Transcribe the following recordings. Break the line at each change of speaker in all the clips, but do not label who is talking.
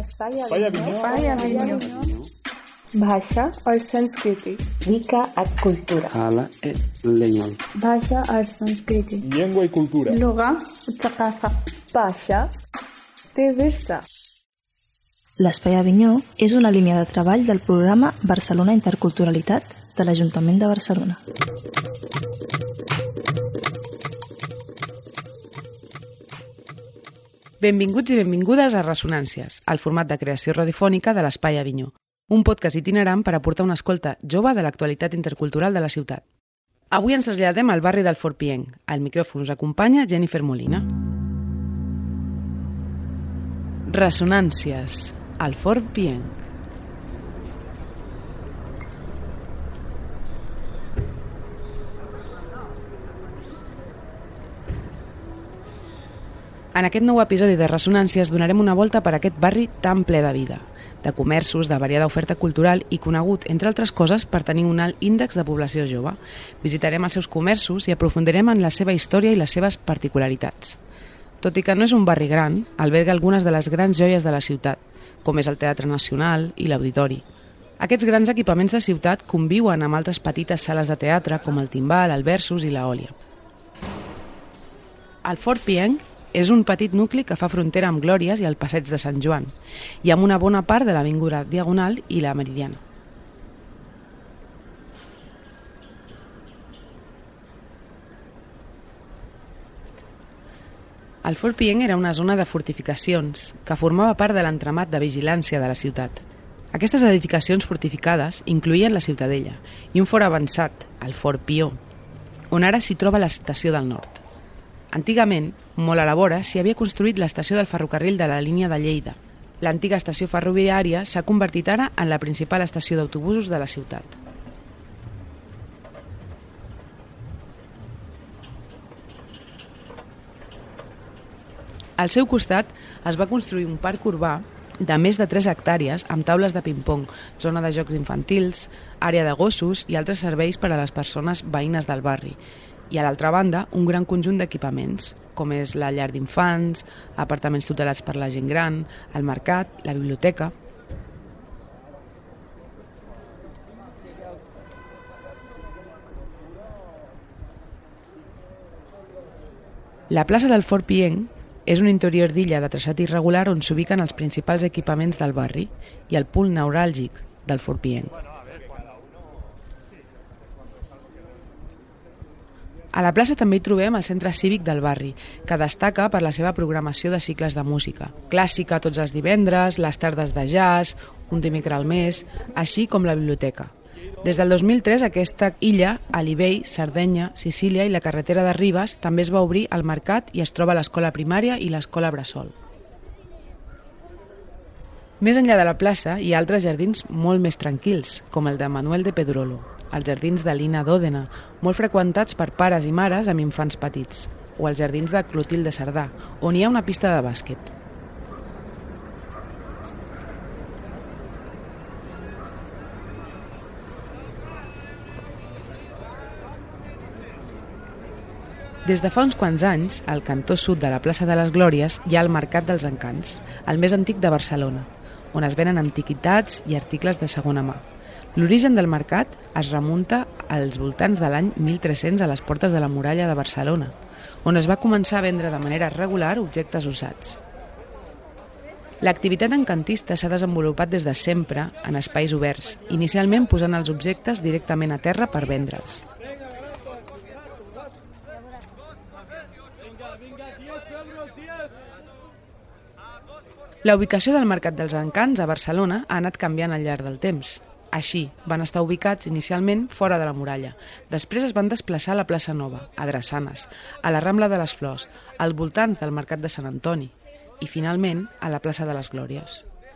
Spaya Vinyo. भाषा और संस्कृति Rica a cultura.
Hala e lengua.
भाषा और संस्कृति
Lengua y cultura.
लुगा ثقافة भाषा diversa.
L'Espai Avinyó és una línia de treball del programa Barcelona Interculturalitat de l'Ajuntament de Barcelona.
Benvinguts i benvingudes a Ressonàncies, el format de creació radiofònica de l'Espai Avinyó, un podcast itinerant per aportar una escolta jove de l'actualitat intercultural de la ciutat. Avui ens traslladem al barri del Fort Pienc. Al micròfon us acompanya Jennifer Molina. Ressonàncies, al Fort Pienc. En aquest nou episodi de Ressonàncies donarem una volta per aquest barri tan ple de vida, de comerços, de variada oferta cultural i conegut, entre altres coses, per tenir un alt índex de població jove. Visitarem els seus comerços i aprofundirem en la seva història i les seves particularitats. Tot i que no és un barri gran, alberga algunes de les grans joies de la ciutat, com és el Teatre Nacional i l'Auditori. Aquests grans equipaments de ciutat conviuen amb altres petites sales de teatre com el Timbal, el Versus i l'Òlia. El Fort Pienc és un petit nucli que fa frontera amb Glòries i el Passeig de Sant Joan, i amb una bona part de l'avinguda Diagonal i la Meridiana. El Fort Pienc era una zona de fortificacions que formava part de l'entramat de vigilància de la ciutat. Aquestes edificacions fortificades incloïen la Ciutadella i un fort avançat, el Fort Pió, on ara s'hi troba l'Estació del Nord. Antigament, molt a la vora, s'hi havia construït l'estació del ferrocarril de la línia de Lleida. L'antiga estació ferroviària s'ha convertit ara en la principal estació d'autobusos de la ciutat. Al seu costat es va construir un parc urbà de més de 3 hectàrees amb taules de ping-pong, zona de jocs infantils, àrea de gossos i altres serveis per a les persones veïnes del barri. I a l'altra banda, un gran conjunt d'equipaments, com és la llar d'infants, apartaments tutelats per la gent gran, el mercat, la biblioteca. La plaça del Fort Pienc és un interior d'illa de traçat irregular on s'ubiquen els principals equipaments del barri i el punt neuràlgic del Fort Pienc. A la plaça també hi trobem el centre cívic del barri, que destaca per la seva programació de cicles de música. Clàssica tots els divendres, les tardes de jazz, un dimecres al mes, així com la biblioteca. Des del 2003, aquesta illa, a Libell, Sardenya, Sicília i la carretera de Ribes, també es va obrir al mercat i es troba l'escola primària i l'escola Bressol. Més enllà de la plaça hi ha altres jardins molt més tranquils, com el de Manuel de Pedrolo, els jardins de Lina d'Òdena, molt freqüentats per pares i mares amb infants petits, o els jardins de Clotilde Cerdà, on hi ha una pista de bàsquet. Des de fa uns quants anys, al cantó sud de la plaça de les Glòries hi ha el Mercat dels Encants, el més antic de Barcelona, on es venen antiguitats i articles de segona mà. L'origen del mercat es remunta als voltants de l'any 1300 a les portes de la muralla de Barcelona, on es va començar a vendre de manera regular objectes usats. L'activitat encantista s'ha desenvolupat des de sempre en espais oberts, inicialment posant els objectes directament a terra per vendre'ls. La ubicació del Mercat dels Encants a Barcelona ha anat canviant al llarg del temps. Així, van estar ubicats inicialment fora de la muralla. Després es van desplaçar a la plaça Nova, a Drassanes, a la Rambla de les Flors, als voltants del Mercat de Sant Antoni i, finalment, a la plaça de les Glòries.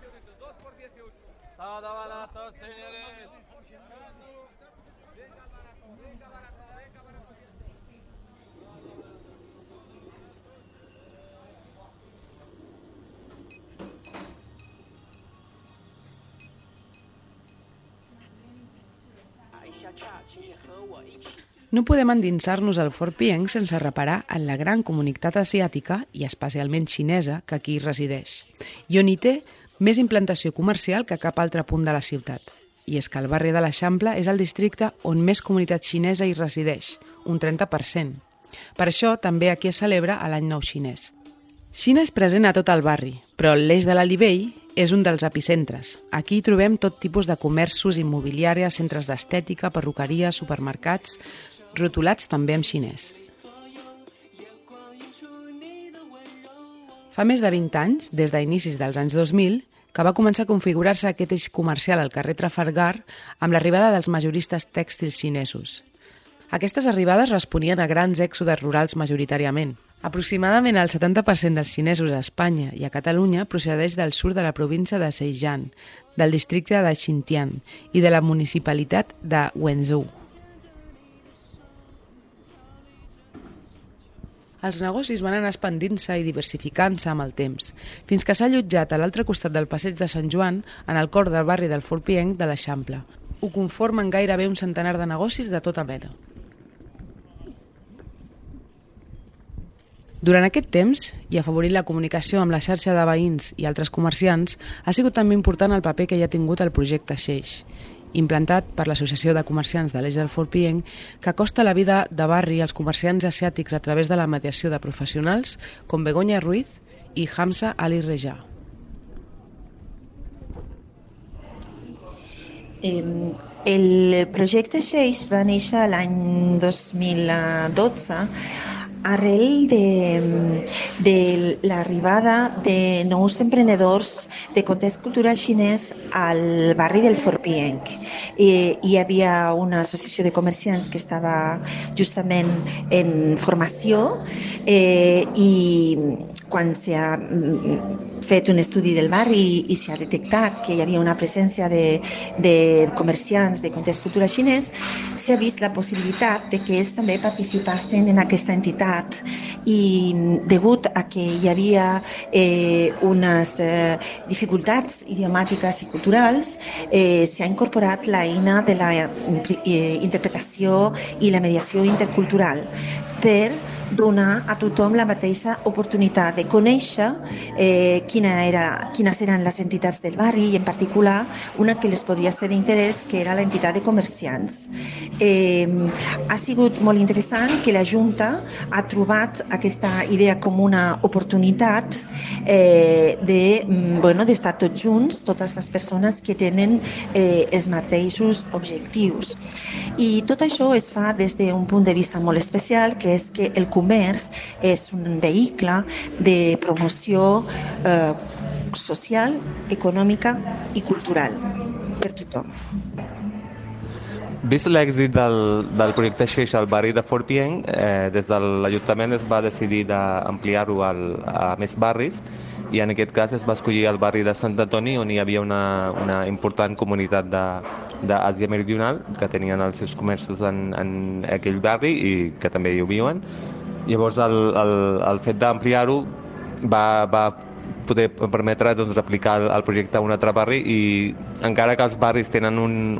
No podem endinsar-nos al Fort Pienc sense reparar en la gran comunitat asiàtica i especialment xinesa que aquí resideix, i on hi té més implantació comercial que cap altre punt de la ciutat. I és que el barri de l'Eixample és el districte on més comunitat xinesa hi resideix, un 30%. Per això també aquí es celebra l'Any Nou Xinès. Xina és present a tot el barri, però l'eix de l'Alivell és un dels epicentres. Aquí hi trobem tot tipus de comerços, immobiliàries, centres d'estètica, perruqueries, supermercats, rotulats també en xinès. Fa més de 20 anys, des d'inicis dels anys 2000, que va començar a configurar-se aquest eix comercial al carrer Trafalgar amb l'arribada dels majoristes tèxtils xinesos. Aquestes arribades responien a grans èxodes rurals majoritàriament. Aproximadament el 70% dels xinesos a Espanya i a Catalunya procedeix del sud de la província de Zhejiang, del districte de Xinjiang i de la municipalitat de Wenzhou. Els negocis van anar expandint-se i diversificant-se amb el temps, fins que s'ha allotjat a l'altre costat del passeig de Sant Joan, en el cor del barri del Forpienc de l'Eixample. Ho conformen gairebé un centenar de negocis de tota mena. Durant aquest temps, i afavorint la comunicació amb la xarxa de veïns i altres comerciants, ha sigut també important el paper que hi ha tingut el projecte Xeix, implantat per l'Associació de Comerciants de l'Eix del Forpienc, que acosta la vida de barri als comerciants asiàtics a través de la mediació de professionals com Begoña Ruiz i Hamza Ali Reja.
El projecte Xeix va néixer l'any 2012 arrel de l'arribada de nous emprenedors de context cultural xinès al barri del Forpienc. Hi havia una associació de comerciants que estava justament en formació i quan s'ha fet un estudi del barri i s'ha detectat que hi havia una presència de comerciants de context cultural xinès, s'ha vist la possibilitat de que ells també participassin en aquesta entitat i degut a que hi havia unes dificultats idiomàtiques i culturals, s'ha incorporat l'eina de la interpretació i la mediació intercultural per donar a tothom la mateixa oportunitat de conèixer quines eren les entitats del barri i en particular una que les podia ser d'interès, que era l'entitat de comerciants. Ha sigut molt interessant que la Junta ha trobat aquesta idea com una oportunitat d'estar tots junts, totes les persones que tenen els mateixos objectius. I tot això es fa des d'un punt de vista molt especial, que és que el comerç és un vehicle de promoció social, econòmica i cultural per tothom.
Vist l'èxit del projecte Xeix al barri de Forpienc, des de l'Ajuntament es va decidir d'ampliar-ho a més barris i en aquest cas es va escollir el barri de Sant Antoni, on hi havia una important comunitat d'Àsia Meridional que tenien els seus comerços en aquell barri i que també hi viuen. Llavors el fet d'ampliar-ho va poder permetre replicar el projecte a un altre barri i encara que els barris tenen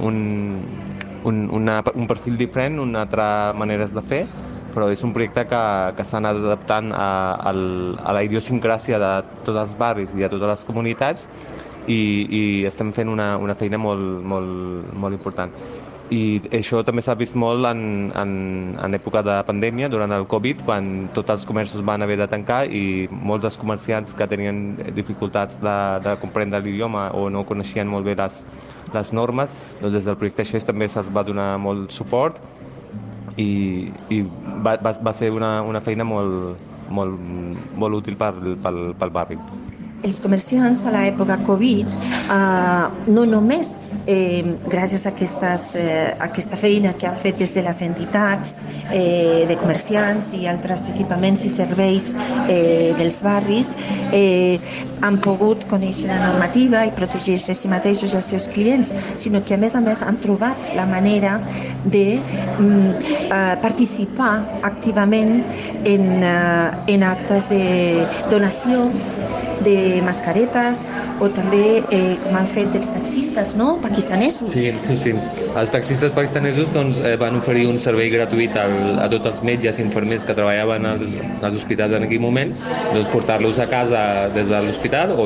un perfil diferent, una altra manera de fer, però és un projecte que s'ha anat adaptant a la idiosincràsia de tots els barris i a totes les comunitats i estem fent una feina molt important. I això també s'ha vist molt en època de pandèmia, durant el Covid, quan tots els comerços van haver de tancar i molts dels comerciants que tenien dificultats de comprendre l'idioma o no coneixien molt bé les normes, doncs des del projecte Xeix també se'ls va donar molt suport i va ser una feina molt útil pel barri.
Els comerciants a l'època Covid no només gràcies a aquesta feina que han fet des de les entitats de comerciants i altres equipaments i serveis dels barris han pogut conèixer la normativa i protegir-se a si mateixos i els seus clients, sinó que a més han trobat la manera de participar activament en actes de donació de mascaretes o també com han fet els taxistes, no?, pakistanesos.
Sí. Els taxistes pakistanesos van oferir un servei gratuït a tots els metges i infermers que treballaven als hospitals en aquell moment, doncs portar-los a casa des de l'hospital o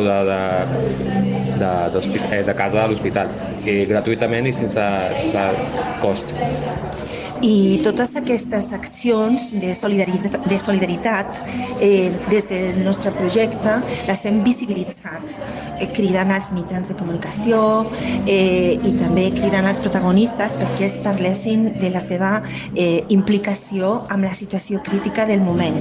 de casa a l'hospital, gratuïtament i sense cost.
I totes aquestes accions de solidaritat des del nostre projecte les hem visibilitzat, cridant als mitjans de comunicació i també cridant als protagonistes perquè es parlessin de la seva implicació amb la situació crítica del moment.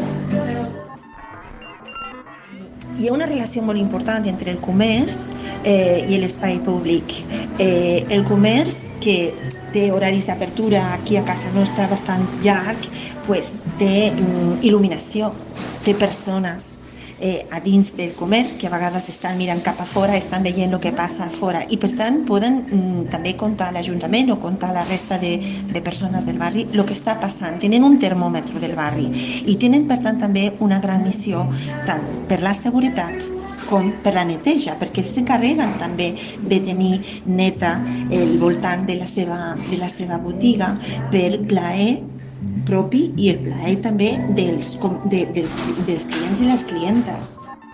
Hi ha una relació molt important entre el comerç i l'espai públic. El comerç, que té horaris d'apertura aquí a casa nostra bastant llarg, pues, té il·luminació, té persones a dins del comerç que a vegades estan mirant cap a fora, estan veient el que passa a fora i per tant poden també contar a l'Ajuntament o contar a la resta de persones del barri el que està passant. Tenen un termòmetre del barri i tenen per tant també una gran missió tant per la seguretat com per la neteja, perquè ells s'encarreguen també de tenir neta el voltant de la seva botiga per plaer propi i el plaer també dels clients i les clientes.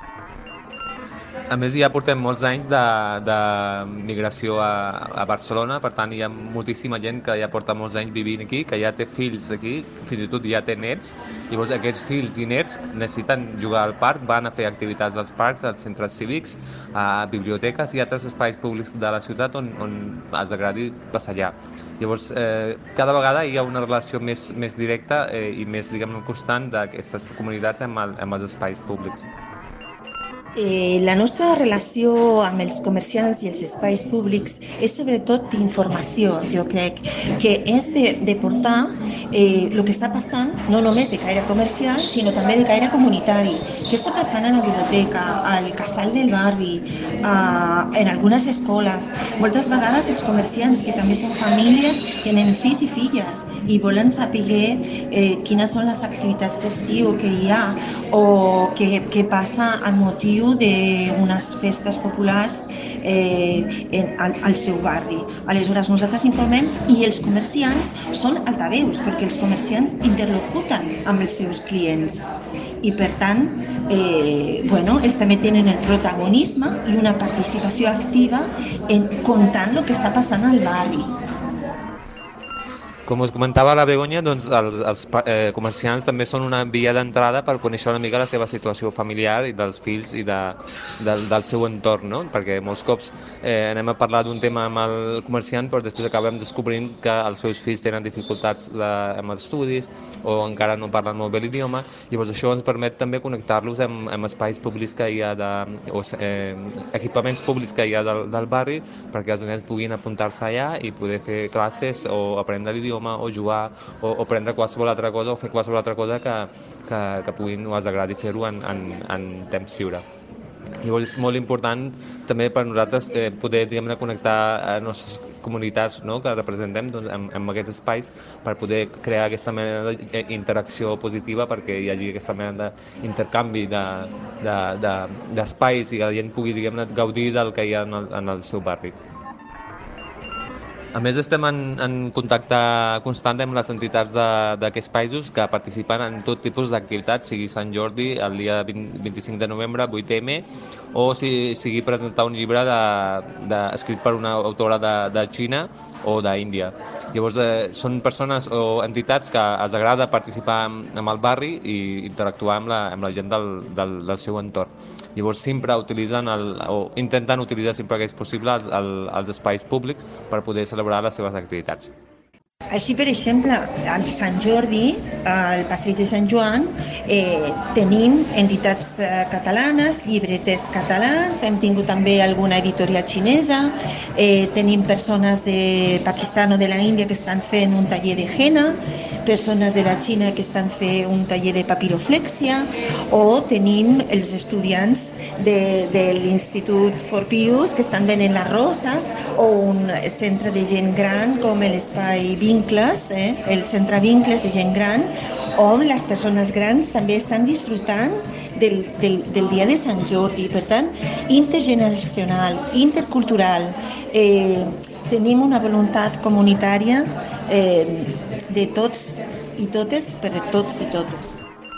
A més, ja portem molts anys de migració a Barcelona, per tant hi ha moltíssima gent que ja porta molts anys vivint aquí, que ja té fills aquí, fins i tot ja té nets. Llavors aquests fills i nets necessiten jugar al parc, van a fer activitats als parcs, als centres cívics, a biblioteques i altres espais públics de la ciutat on els agradi passejar. Llavors, cada vegada hi ha una relació més directa i més, diguem-ne, constant d'aquestes comunitats amb els espais públics.
La nostra relació amb els comerciants i els espais públics és sobretot d'informació, jo crec, que és de portar el que està passant, no només de caire comercial, sinó també de caire comunitari. Què està passant a la biblioteca, al casal del barri, en algunes escoles. Moltes vegades els comerciants, que també són famílies, tenen fills i filles, i volen saber quines són les activitats d'estiu que hi ha o què passa al motiu d'unes festes populars al seu barri. Aleshores nosaltres informem i els comerciants són altaveus perquè els comerciants interlocuten amb els seus clients i per tant ells també tenen el protagonisme i una participació activa en contant el que està passant al barri.
Com us comentava la Begoña, doncs els comerciants també són una via d'entrada per conèixer una mica la seva situació familiar i dels fills i del seu entorn, no? Perquè molts cops anem a parlar d'un tema amb el comerciant però després acabem descobrint que els seus fills tenen dificultats amb els estudis o encara no parlen molt bé l'idioma. Llavors això ens permet també connectar-los amb espais públics que hi ha o equipaments públics que hi ha del barri perquè els nens puguin apuntar-se allà i poder fer classes o aprendre l'idioma o jugar o prendre qualsevol altra cosa o fer qualsevol altra cosa que puguin o els agradi fer-ho en temps lliure. Llavors és molt important també per nosaltres poder, diguem-ne, connectar les comunitats, no?, que representem amb aquests espais per poder crear aquesta mena d'interacció positiva perquè hi hagi aquesta mena d'intercanvi d'espais i que la gent pugui, diguem-ne, gaudir del que hi ha en el seu barri. A més, estem en contacte constant amb les entitats d'aquests països que participen en tot tipus d'activitats, sigui Sant Jordi, el dia 25 de novembre, 8M, o sigui presentar un llibre escrit per una autora de Xina o d'Índia. Llavors, són persones o entitats que els agrada participar amb el barri i interactuar amb la gent del seu entorn. Llavors sempre intenten utilitzar sempre que és possible els espais públics per poder celebrar les seves activitats.
Així, per exemple, a Sant Jordi, al Passeig de Sant Joan, tenim entitats catalanes, llibreters catalans, hem tingut també alguna editorial xinesa, tenim persones de Pakistan o de la Índia que estan fent un taller de henna, persones de la Xina que estan fent un taller de papiroflèxia, o tenim els estudiants de l'Institut For Pius que estan venent les roses, o un centre de gent gran com l'Espai Vincles, el centre Vincles de gent gran, on les persones grans també estan disfrutant del dia de Sant Jordi. Per tant, intergeneracional, intercultural. Tenim una voluntat comunitària de tots i totes per a tots i totes.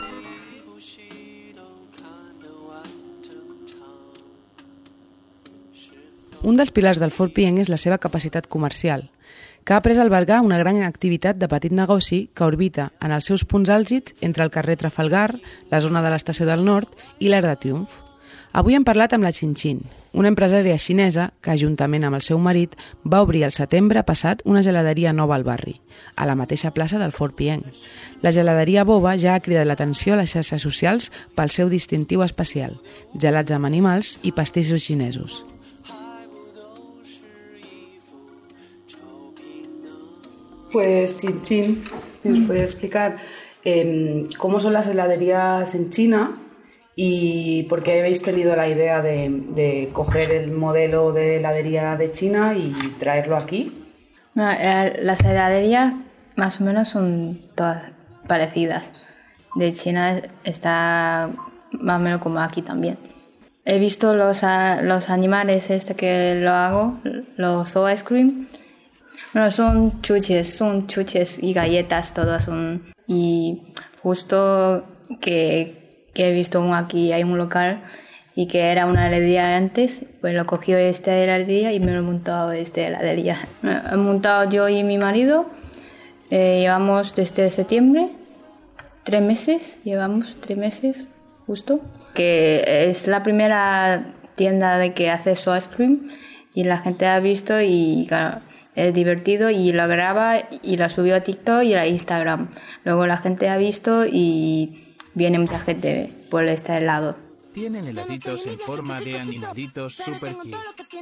Un dels pilars del Fort Pienc és la seva capacitat comercial, que ha après a albergar una gran activitat de petit negoci que orbita en els seus punts àlgids entre el carrer Trafalgar, la zona de l'Estació del Nord i l'Arc de Triomf. Avui hem parlat amb la Xin-Xin, una empresària xinesa que, juntament amb el seu marit, va obrir el setembre passat una geladeria nova al barri, a la mateixa plaça del Fort Pienc. La geladeria Boba ja ha cridat l'atenció a les xarxes socials pel seu distintiu especial, gelats amb animals i pastissos xinesos.
Pues Xin-Xin, ¿nos puede explicar cómo son las heladerías en China y por qué habéis tenido la idea de coger el modelo de heladería de China y traerlo aquí?
Las heladerías más o menos son todas parecidas. De China está más o menos como aquí también. He visto los animales que lo hago, los Zoo Ice Cream. Bueno, son chuches y galletas, todas son. Y justo que he visto aquí, hay un local y que era una heladería antes, pues lo cogió esta heladería y me lo he montado esta heladería. He montado yo y mi marido, llevamos desde septiembre, 3 meses, justo. Que es la primera tienda de que hace Zoo Ice Cream y la gente ha visto y claro, es divertido y lo graba y lo subió a TikTok y a Instagram. Luego la gente ha visto y viene mucha gente por este helado.
Tienen heladitos en forma de animalitos super cute.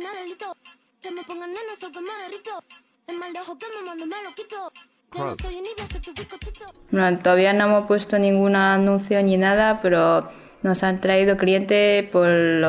Bueno, todavía no hemos puesto ningún anuncio ni nada, pero nos han traído clientes por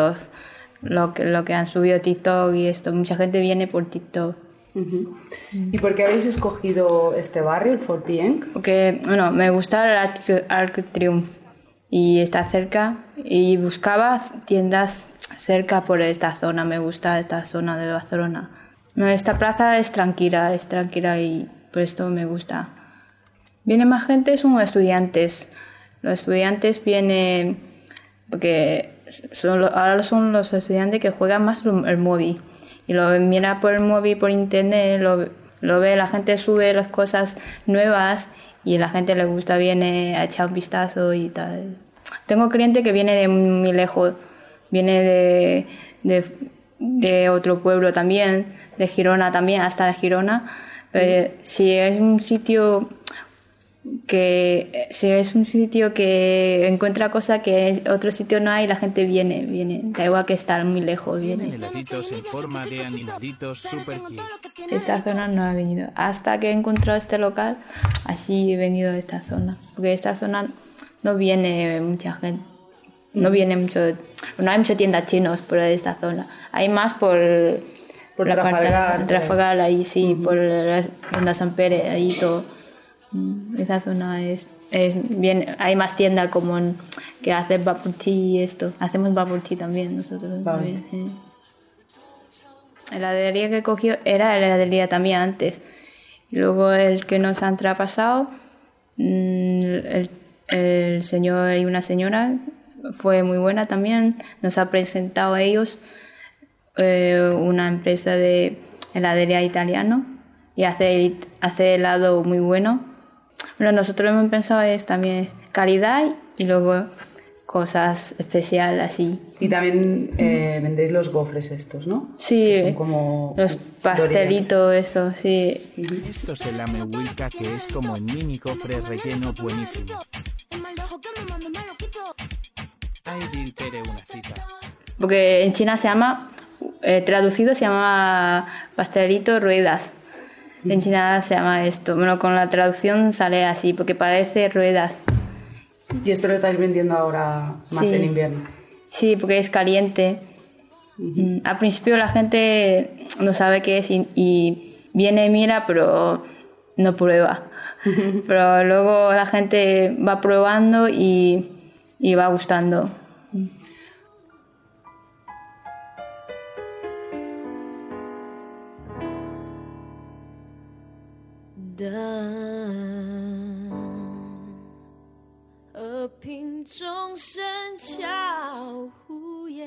lo que han subido a TikTok y esto. Mucha gente viene por TikTok.
Uh-huh. ¿Y por qué habéis escogido este barrio, el Fort Pienc?
Porque me gusta el Arc de Triunf y está cerca y buscaba tiendas cerca por esta zona. Me gusta esta zona de Barcelona. Esta plaza es tranquila y por esto me gusta. Viene más gente, son estudiantes. Los estudiantes vienen porque ahora son los estudiantes que juegan más el móvil. Y lo mira por el móvil, por internet, lo ve, la gente sube las cosas nuevas y la gente le gusta, viene a echar un vistazo y tal. Tengo cliente que viene de muy lejos, viene de otro pueblo también, de Girona también, hasta de Girona. Si es un sitio que encuentra cosas que en otro sitio no hay, la gente viene, da igual que estar muy lejos, viene.
Tienen heladitos en forma de animalitos super cute.
Esta zona no ha venido, hasta que he encontrado este local, así he venido a esta zona, porque esta zona no viene mucha gente, no hay muchas tiendas chinos por esta zona, hay más por la Trafalgar, ahí sí, por la tienda San Pérez, ahí todo. Esa zona es bien, hay más tiendas como que hacen bubble tea y esto. Hacemos bubble tea también nosotros. También, sí. La heladería que cogió era la heladería también antes. Y luego el que nos han traspasado, el señor y una señora, fue muy buena también. Nos ha presentado a ellos una empresa de heladería italiano y hace helado muy bueno. Bueno, nosotros hemos pensado también calidad y luego cosas especiales así.
Y también vendéis los gofres estos, ¿no?
Sí,
que son como
los pastelitos, estos, sí.
Esto es el Amewilka, que es como el mini cofre relleno buenísimo. Ay, quiere una cita.
Porque en China se llama, traducido se llama pastelito ruedas. En China se llama esto. Bueno, con la traducción sale así, porque parece ruedas.
¿Y esto lo estáis vendiendo ahora más en invierno?
Sí, porque es caliente. Uh-huh. Al principio la gente no sabe qué es y viene y mira, pero no prueba. Uh-huh. Pero luego la gente va probando y va gustando.
和平钟声敲呼夜。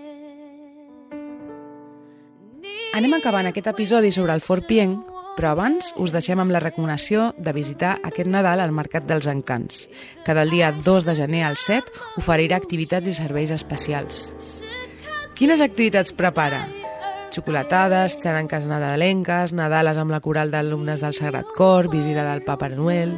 Anem acabant aquest episodi sobre el Fort Pienc, però abans us deixem amb la recomanació de visitar aquest Nadal al Mercat dels Encants, que del dia 2 de gener al 7 oferirà activitats i serveis especials. Quines activitats prepara? Xocolatades, xaranques nadalenques, nadales amb la coral d'alumnes del Sagrat Cor, visita del Papa Noel...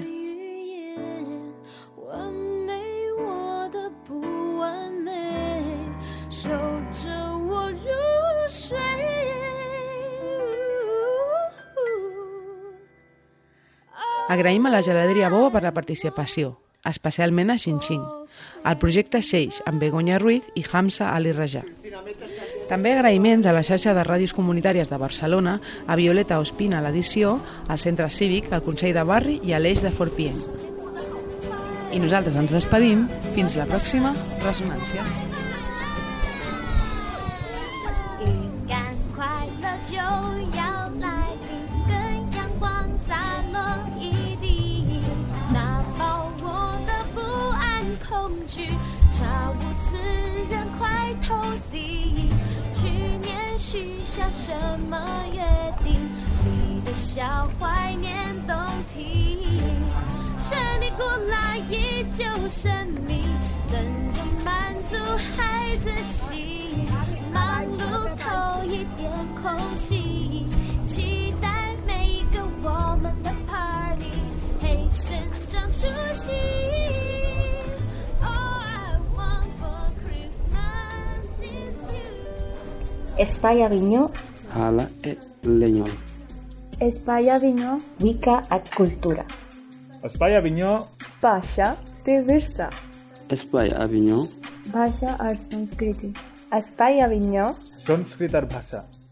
Agraïm a la geladeria Boba per la participació, especialment a Xinxin, al projecte Xeix, amb Begoña Ruiz i Hamza Ali Rajà. També agraïments a la xarxa de ràdios comunitàries de Barcelona, a Violeta Ospina a l'edició, al Centre Cívic, al Consell de Barri i a l'Eix de Fort Pienc. I nosaltres ens despedim. Fins la pròxima Ressonàncies.什么约定？你的笑怀念动听，神的古老依旧神秘，等着满足孩子心，忙碌透一点空隙，期待每一个我们的 party， 嘿，神长出息。
Espai Avinyó,
Hala e Lenyol.
Espai Avinyó, Wicca et Cultura.
Espai Avinyó,
Bhasha te Virsa.
Espai Avinyó,
Bhasha ar Sanskriti. Espai Avinyó,
Sanskrit ar Bhasha.